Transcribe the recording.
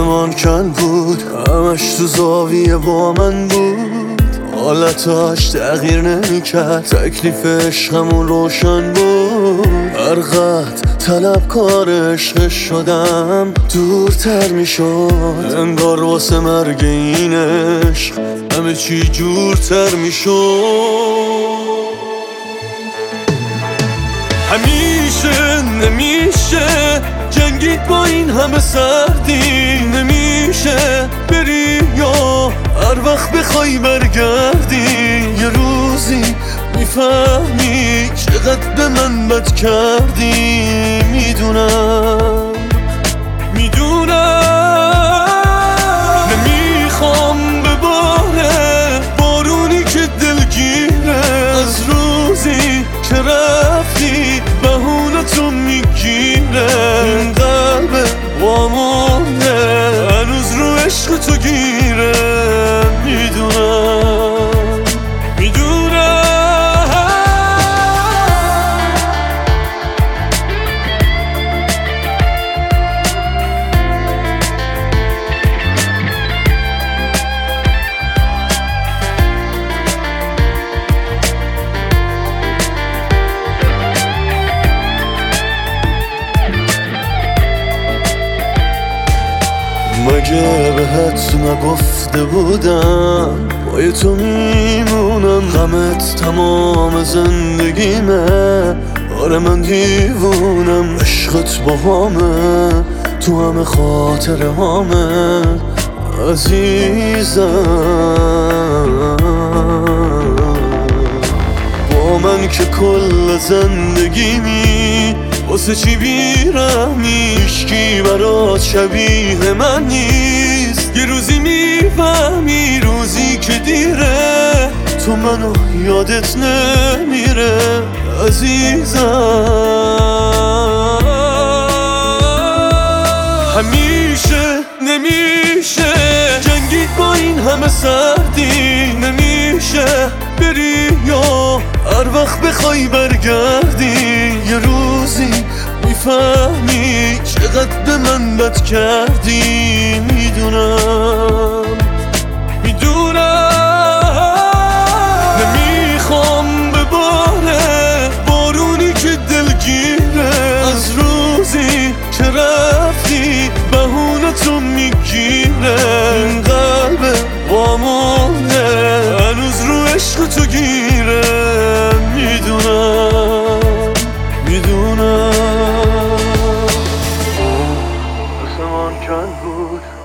آسمان کن بود، همش تو زاویه با من بود، حالتاش تغییر نمیکرد، تکلیف عشقمون روشن بود. هرقدر طلبکار عشق شدم دورتر میشد، انگار واسه مرگ این عشق همه چی جورتر میشد. همیشه نمیشه جنگید با این همه سردی، نمیشه بری یا هر وقت بخوای برگردی. یه روزی میفهمی چقدر به من بد کردی. میدونم نمیخوام بباره بارونی که دلگیره، از روزی که رفتی بهونتو میگیره. این قلب وامونه هنوز رو عشق تو گیره. میدونم مگه بهت نگفته بودم پای تو میمونم، غمت تمام زندگیمه. آره من دیوونم، عشقت با همه تو همه خاطره همه عزیزم. با من که کل زندگیمی واسه چی بیرحمی، هیچکی برات شبیه من نیست. یه روزی میفهمی روزی که دیره تو منو یادت نمیره عزیزم. همیشه نمیشه جنگید با این همه سردی، نمیشه بری یا هر وقت بخوای برگردی. یه روزی میفهمی چقدر به من بد کردی. میدونم نمیخوام بباره بارونی که دلگیره، از روزی که رفتی بهونتو میگیره. این قلب وامونه هنوز رو عشق تو گیره. میدونم آسمان کن بود،